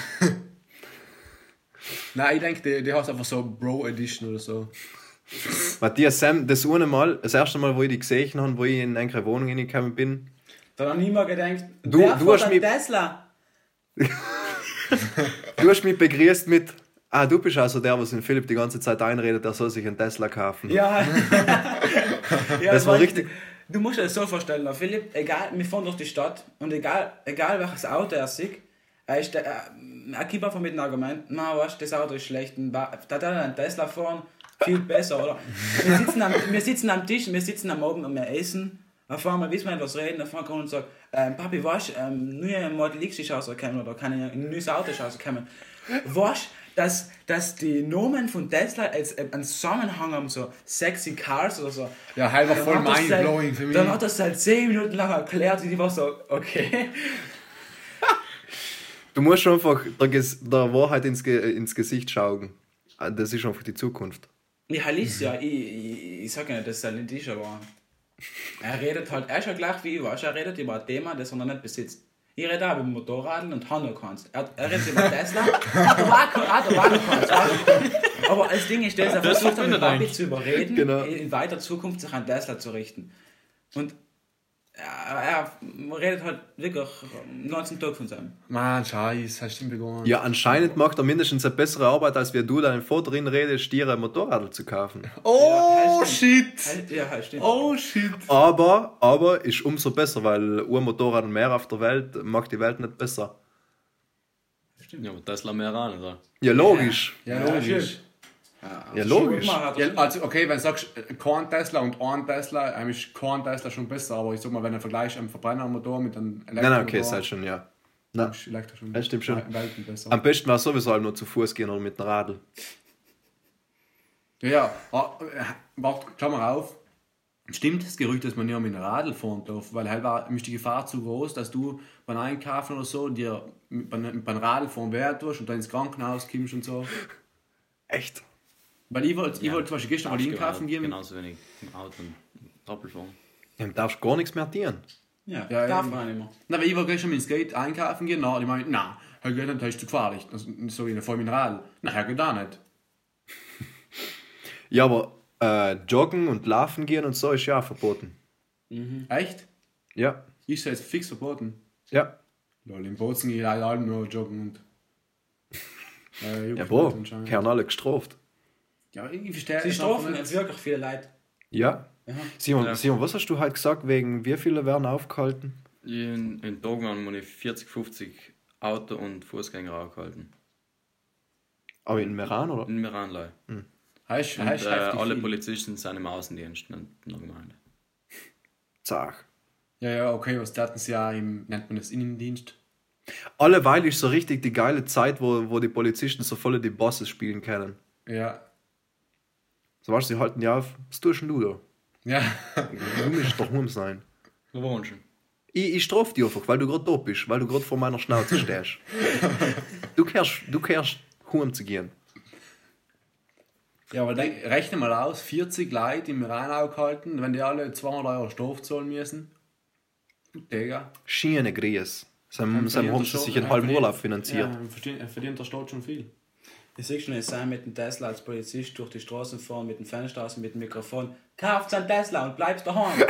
Nein, ich denke, die, die heißt einfach so Bro Edition oder so. Matthias, Sam, das eine Mal, das erste Mal, wo ich die gesehen habe, wo ich in eine Wohnung hingekommen bin, Da hat niemand gedacht, Du- wer du fährt hast einen mich- Tesla? Du hast mich begrüßt mit, ah, du bist also der, was den Philipp die ganze Zeit einredet, der soll sich einen Tesla kaufen. Ja. Ja, Das war weil- richtig- Du musst dir das so vorstellen, der Philipp, egal, wir fahren durch die Stadt und egal, egal welches Auto er sieht, er, ist, er, er gibt einfach mit einem Argument, na, weißt, das Auto ist schlecht, und da hat er einen Tesla fahren, viel besser, oder? Wir sitzen am, wir sitzen am Tisch, wir sitzen am Abend und wir essen, auf einmal wissen wir etwas reden, auf einmal kommt und sagt, ähm, Papi, weißt du, ähm, neue Model X ist rausgekommen, oder kann ein neues Auto ist rausgekommen. Weißt du, dass, dass die Nomen von Tesla jetzt einen Zusammenhang haben, so sexy Cars oder so. Ja, halt war Dann voll hat das seit- mindblowing für mich. Dann hat er es halt zehn Minuten lang erklärt und ich war so, okay. Du musst schon einfach der, Ges- der Wahrheit ins, Ge ins Gesicht schauen. Das ist einfach die Zukunft. Ja, halt ist ja, ich, ich, ich sag ja nicht, dass er nicht ist, aber er redet halt, er ist ja gleich wie ich, weißt, er redet über ein Thema, das er noch nicht besitzt. Ich rede auch über Motorradeln und Hanno kannst. Er, er redet über Tesla, ah, du war ah, du war kannst, weißt du? Aber das Ding ist, dass er Das versucht, mit verbindet Papi eigentlich. zu überreden, Genau. in, in weiter Zukunft sich an Tesla zu richten. Und er, er redet halt wirklich den ganzen Tag von seinem. Mann, scheiß, hast du ihn begonnen. Ja, anscheinend macht er mindestens eine bessere Arbeit, als wir du deinen Vater drin redest, dir ein Motorrad zu kaufen. Oh, Ja, shit! Halt, ja, halt, stimmt. Oh, shit! Aber, aber ist umso besser, weil ein Motorrad mehr auf der Welt macht die Welt nicht besser. Ja, aber Tesla mehr an, oder? Ja, logisch. Ja, Ja, logisch. shit. Ja, logisch. Schon immer hat er Ja, schon- also, okay, wenn du sagst, äh, kein Tesla und ein Tesla, ähm, ist kein Tesla schon besser, aber ich sag mal, wenn du vergleichst einen Verbrennermotor mit einem Nein, nein, okay, Elektromotor, sei schon, ja. Nein. ist Elektro schon Ja, stimmt schon. Welten besser. Am besten war sowieso halt nur zu Fuß gehen oder mit dem Radl. Ja, ja, ah, äh, warte, Klammer auf. Stimmt das Gerücht, dass man nicht mit dem Radl fahren darf? Weil halt war ist die Gefahr zu groß, dass du beim Einkaufen oder so dir mit, beim, beim Radl fahren werden tust und dann ins Krankenhaus kommst und so. Echt? Weil ich wollte ich wollte zum Beispiel gestern mal einkaufen gehen. Genauso wenig im Auto und Doppel fahren. Ja, du darfst gar nichts mehr tun. Ja, Ja, darf eben. man nicht mehr. Na, weil ich wollte gestern mit dem Skate einkaufen gehen, na, die meinen, na, Herr Gott, das ist zu gefährlich. Das ist so wie eine voll Mineral. Na, Herr Gott, auch nicht. Ja, aber äh, joggen und laufen gehen und so ist ja auch verboten. Echt? Ja. Ist ja jetzt fix verboten. Ja. Lol, in Bozen geht leider alle nur joggen und. Äh, Ja, Bro, werden alle gestraft. Ja, ich verstehe Sie es strafen einfach jetzt nicht. wirklich viele Leute. Ja. Simon, Ja. Simon, was hast du halt gesagt, wegen wie viele werden aufgehalten? In, in Dogman habe ich vierzig, fünfzig Auto- und Fußgänger aufgehalten. Aber in Meran, oder? In Miranlei. Heißt, Und heißt äh, heftig alle viel. Polizisten sind im Außendienst in der Gemeinde. Zach. Ja, ja, okay, was taten sie ja im, nennt man das Innendienst? Alleweil ist so richtig die geile Zeit, wo, wo die Polizisten so voll die Bosses spielen können. Ja. So weißt du, sie halten ja auf, was tust denn du da? Ja. Du musst doch rum sein. Wo wohnst du? Ich, ich straf dich einfach, weil du gerade da bist, weil du gerade vor meiner Schnauze stehst. Du kehrst, du kehrst heim zu gehen. Ja, aber denk, rechne mal aus, vierzig Leute im Rheinau gehalten, wenn die alle zweihundert Euro Strafe zahlen müssen. Du Digga. Schiene Grieß. Sam, Dann Sam verdient haben der sie Staat- sich einen ja, halben verdient- Urlaub finanziert. Ja, verdient, er verdient der Staat schon viel. Ich sehe schon, ich sei mit dem Tesla als Polizist durch die Straßen fahren, mit dem Fenster aus und mit dem Mikrofon. Kauft einen Tesla und bleibst daheim.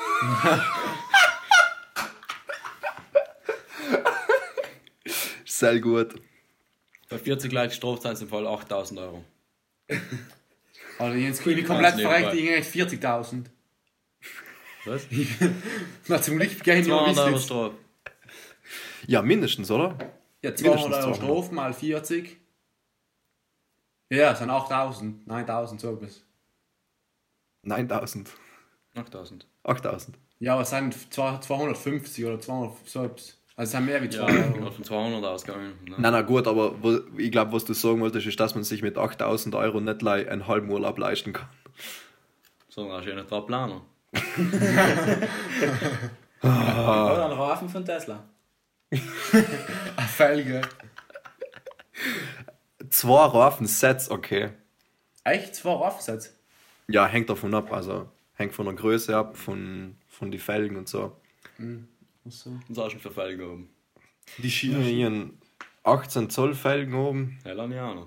Sehr gut. Bei vierzig Leuten gestraft sind es im Fall achttausend Euro. Also jetzt bin ich komplett nebenbei. verreckt, ich eigentlich vierzigtausend. Was? Na, zum Glück gehen nur zweihundert Euro wisst Strafe. Ja, mindestens, oder? Ja, zweihundert Mindestens Euro zweihundert. Strafe mal vierzig. Ja, es sind achttausend, neuntausend, so etwas. neuntausend. achttausend. achttausend. Ja, aber es sind zwei- zweihundertfünfzig oder zweihundert, so etwas. Also es sind mehr wie Ja, zweihundert ich bin Euro. von zweihundert ausgegangen. Ne? Nein, nein, gut, aber wo, ich glaube, was du sagen wolltest, ist, dass man sich mit achttausend Euro nicht gleich einen halben Urlaub leisten kann. So ein schöner Trapplaner. Oder ein Reifen von Tesla. Eine Felge. Zwei Reifensets, okay. Echt? Zwei Raffsets? Ja, hängt davon ab, also hängt von der Größe ab, von, von den Felgen und so. So. Und so hast du für Felgen oben. Die Hier, Schiene. hier ein achtzehn Zoll Felgen oben. Ja, Laniano.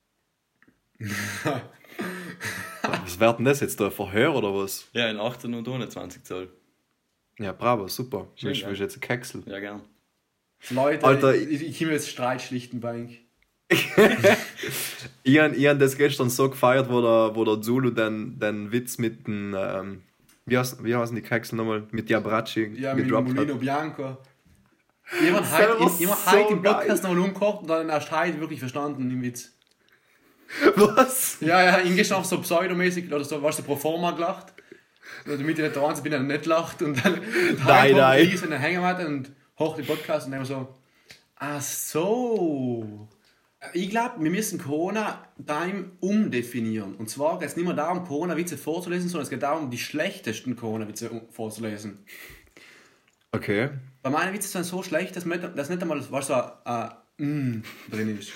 Was wird denn das jetzt da? Ein Verhör oder was? Ja, in achtzehn und ohne zwanzig Zoll. Ja, bravo, super. Schön, Willst ja. willst du jetzt ein Keksel? Ja, gern. Leute, Alter, ich, ich, ich komme jetzt Streitschlichtenbank. ich habe ich hab das gestern so gefeiert, wo der, wo der Zulu den, den Witz mit dem, ähm, wie, heißt, wie heißen die Kekse nochmal, mit Diabracci Ja, mit gedroppt Molino hat. Bianco. Jemand Das hat war in- jemand so hat im geil. Podcast nochmal umgekocht und dann erst heute wirklich verstanden im Witz. Was? Ja, ja, ihn gestern auch so pseudomäßig oder so, weißt du, pro forma gelacht. Und damit ich nicht da bin, dann nicht lacht und dann Nein, nein. in der Hängematte und hoch den Podcast und dann so, ach so. Ich glaube, wir müssen Corona-Time umdefinieren. Und zwar geht es nicht mehr darum, Corona-Witze vorzulesen, sondern es geht darum, die schlechtesten Corona-Witze um- vorzulesen. Okay. Weil meine Witze sind so schlecht, dass, nicht, dass nicht einmal was so ein äh, mm drin ist.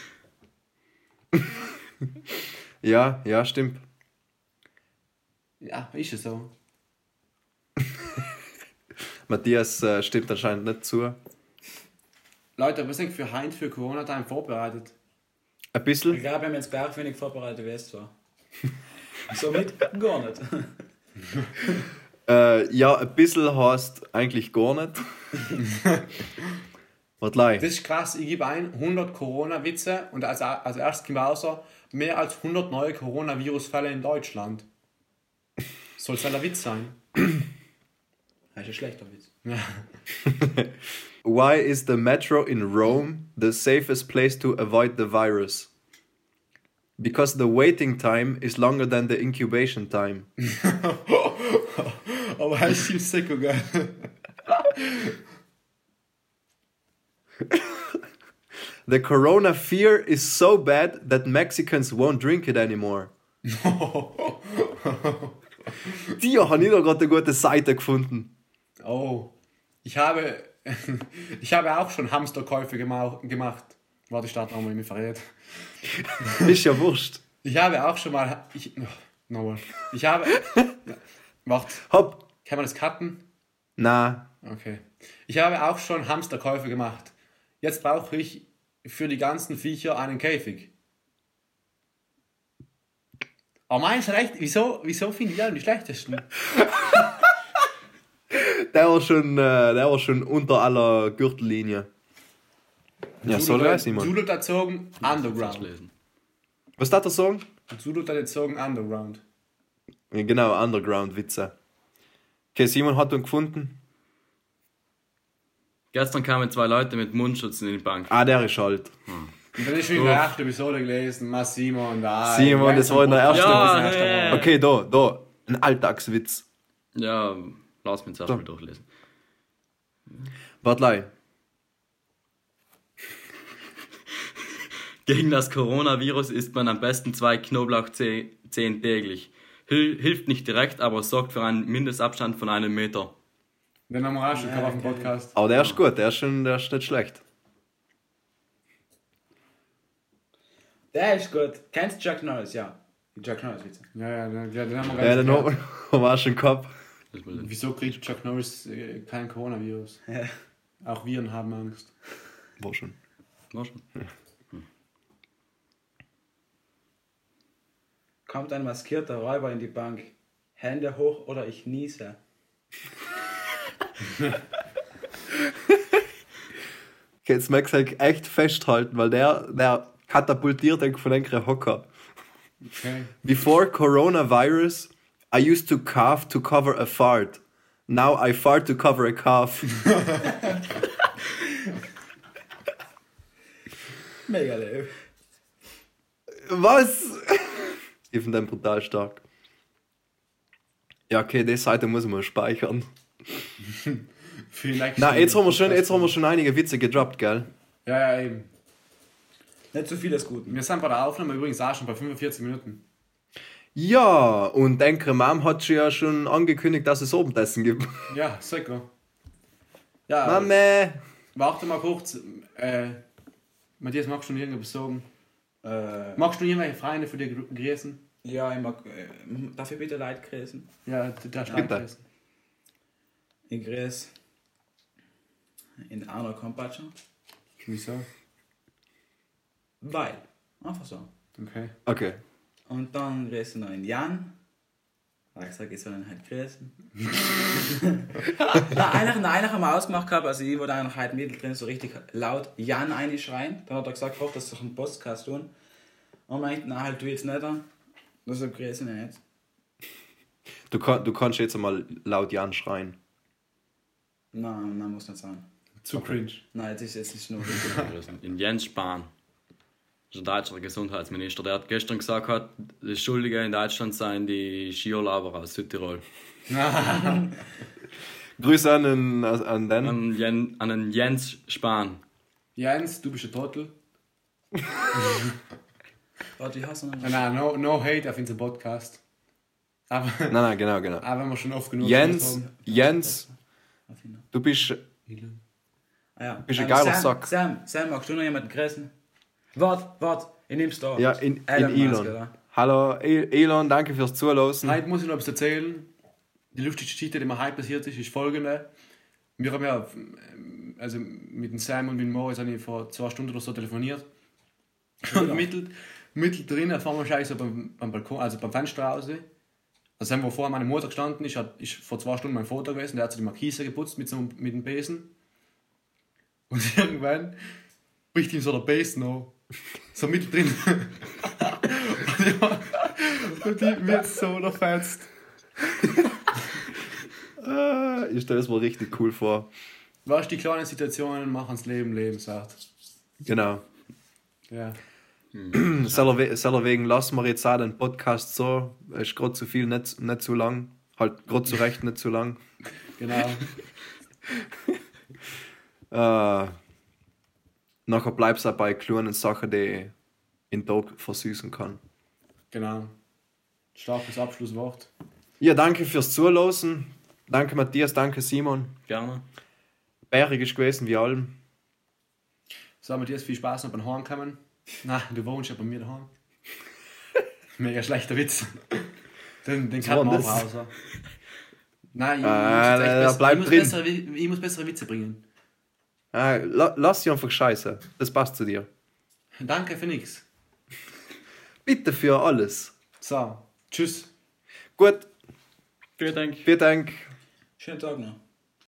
Ja, ja, stimmt. Ja, ist es so. Matthias äh, stimmt anscheinend nicht zu. Leute, was sind für Heinz für Corona-Time vorbereitet? Ein Ich bisschen? glaube, wir haben jetzt gar wenig vorbereitet, wie es war. Somit gar nicht. Äh, ja, ein bisschen heißt eigentlich gar nicht. Was leih? Das ist krass, ich gebe ein hundert Corona-Witze und als, als erstes kommt außer mehr als hundert neue Coronavirus-Fälle in Deutschland. Soll es ein Witz sein? Das ist ein schlechter Witz. Ja. Why is the metro in Rome the safest place to avoid the virus? Because the waiting time is longer than the incubation time. Aber er ist im Sicko, gell? The corona fear is so bad that Mexicans won't drink it anymore. Die haben nicht gerade eine gute Seite gefunden. Oh, ich habe, ich habe auch schon Hamsterkäufe gema gemacht. Warte, ich starte nochmal, ich verrät. Ist ja wurscht. Ich habe auch schon mal, ich, oh, nochmal. Ich habe, warte, Hopp. kann man das cutten? Na, Okay. Ich habe auch schon Hamsterkäufe gemacht. Jetzt brauche ich für die ganzen Viecher einen Käfig. Aber meinst du recht? Wieso, wieso finde ich die schlechtesten? der war schon, äh, der war schon unter aller Gürtellinie. Ja, soll Zulu- er Simon. Zulu hat gezogen Underground. lesen. Was darf er sagen? Zulu hat gezogen Underground. Ja, genau, Underground-Witze. Okay, Simon hat ihn gefunden. Gestern kamen zwei Leute mit Mundschutz in die Bank. Ah, der ist alt. Und dann ist schon in der ersten Episode gelesen, Ma Simon, da. Simon, das war in der ersten. Ja, erste hey. Mal. Okay, da, da. Ein Alltagswitz. Ja, lass mich zuerst So. mal durchlesen. Bartlei. Gegen das Coronavirus isst man am besten zwei Knoblauchzehen täglich. Hil hilft nicht direkt, aber sorgt für einen Mindestabstand von einem Meter. Den haben wir auch schon gehabt auf dem Podcast. Aber der ist gut, der ist, schon, der ist nicht schlecht. Der ist gut. Kennst du Chuck Norris? Ja. Die Chuck Norris Witze. Ja, ja, den, ja, den haben wir Ja, gar den nicht haben gehört. wir war schon gehabt. Das mal sehen. Wieso kriegt Chuck Norris äh, kein Coronavirus? Ja. Auch Viren haben Angst. War schon. War schon. Kommt ein maskierter Räuber in die Bank. Hände hoch oder ich niese. Okay, jetzt magst du halt echt festhalten, weil der, der katapultiert einen von einem Hocker. Okay. Before coronavirus, I used to cough to cover a fart. Now I fart to cover a cough. Mega lieb. Was? Ich finde den brutal stark. Ja, okay, die Seite muss man speichern. Vielleicht Na, jetzt haben wir schon, jetzt haben wir schon einige Witze gedroppt, gell? Ja, ja, eben. Nicht zu viel ist gut. Wir sind bei der Aufnahme übrigens auch schon bei fünfundvierzig Minuten. Ja, und denke, Mom hat schon ja schon angekündigt, dass es Abendessen gibt. Ja, sicher. Ja, Mama! warte mal kurz. Äh, Matthias, magst du noch irgendwas sagen? Äh, Magst du irgendwelche Freunde für dich grü- grüßen? ja, ich mag. Äh, darf ich bitte Leid grüßen? Ja, der Bitte. grüßen. Ich grüße in Arno Kompatscher. Wieso? Weil. Einfach so. Okay. Okay. Und dann grüße ich noch in Jan. Hab ich gesagt, ich soll ihn halt grüßen. na, eigentlich, na, eigentlich haben wir ausgemacht gehabt, also ich wollte eigentlich halt mittendrin so richtig laut Jan einschreien. Dann hat er gesagt, hoch, dass du einen Podcast tun. Und meint, na halt, du jetzt nicht an. Deshalb grüße ich ihn nicht. Du, kann, du kannst jetzt einmal laut Jan schreien. Nein, nein, muss nicht sein. Zu cringe. Nein, jetzt ist es nicht nur In Jens Spahn. Das ist ein deutscher Gesundheitsminister. Der hat gestern gesagt, hat, die Schuldige in Deutschland seien die Skiurlauber aus Südtirol. Grüße an den, an den. An, Jen, an den Jens Spahn. Jens, du bist ein Trottel. Warte, ich hasse ihn. Nein, nein, no, no hate auf unseren Podcast. Aber, Nein, nein, genau, genau. aber wenn wir schon oft genug Jens, gemacht Jens, du bist. haben. Ah, ja. Bist ein Ähm, geiler Sam, Sack. Sam, Sam, magst du noch jemanden grüßen? Wart, wart, ich nehm's da. Ja, in, in Elon Elon. Musk, oder? Hallo E- Elon, danke fürs Zuhören. Heute muss ich noch etwas erzählen. Die lustigste Geschichte, die mir heute passiert ist, ist folgende. Wir haben ja, also mit dem Sam und mit dem Moritz habe ich vor zwei Stunden oder so telefoniert. Und mittel, mitteldrin erfahren wir scheiße beim, beim Balkon, also beim Fenster raus. Also Sam, wo vorher meine Mutter gestanden ist, hat, ist vor zwei Stunden mein Vater gewesen, der hat so die Markise geputzt mit, so, mit dem Besen. Und irgendwann bricht ihm so der Besen noch. So mittendrin. und, ja, und die mir jetzt so unterfetzt. Ah, ich stelle es mir richtig cool vor. Was die kleinen Situationen machen das Leben Leben, sagt. Genau. Ja. Selber selber wegen lassen wir jetzt auch den Podcast so. Es ist gerade zu viel, nicht, nicht zu lang. Halt gerade zu Recht nicht zu lang. Genau. Äh, nachher bleibt es auch bei kleinen Sachen, die den Tag versüßen kann. Genau. Starkes Abschlusswort. Ja, danke fürs Zuhören. Danke Matthias, danke Simon. Gerne. Bärig ist gewesen wie allem. So, Matthias, viel Spaß noch beim Heimkommen. Nein, du wohnst ja bei mir daheim. Mega schlechter Witz. Den, den kann man das? auch raus. Nein, ich, Ah, muss jetzt echt der besser, bleibt ich, muss drin. bessere, ich muss bessere Witze bringen. Ah, la, lass sie einfach scheiße. Das passt zu dir. Danke für nichts. Bitte für alles. So, tschüss. Gut, Vielen Dank. vielen Dank. Schönen Tag noch.